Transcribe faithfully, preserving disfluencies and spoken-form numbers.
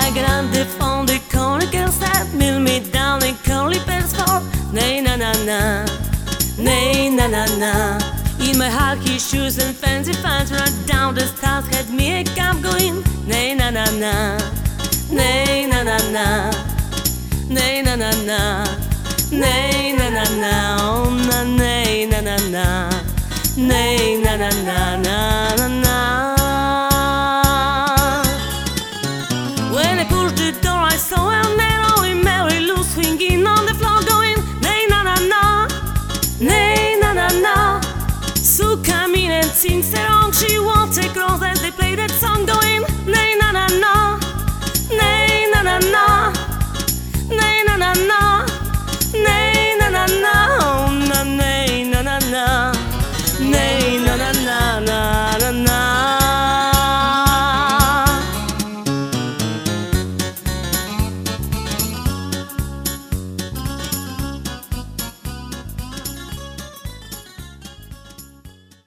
grande fondo con le girls that mill me down and curly bells for nay na na na, nay na na na. In my high heel shoes and fancy pants, run down the stairs, had me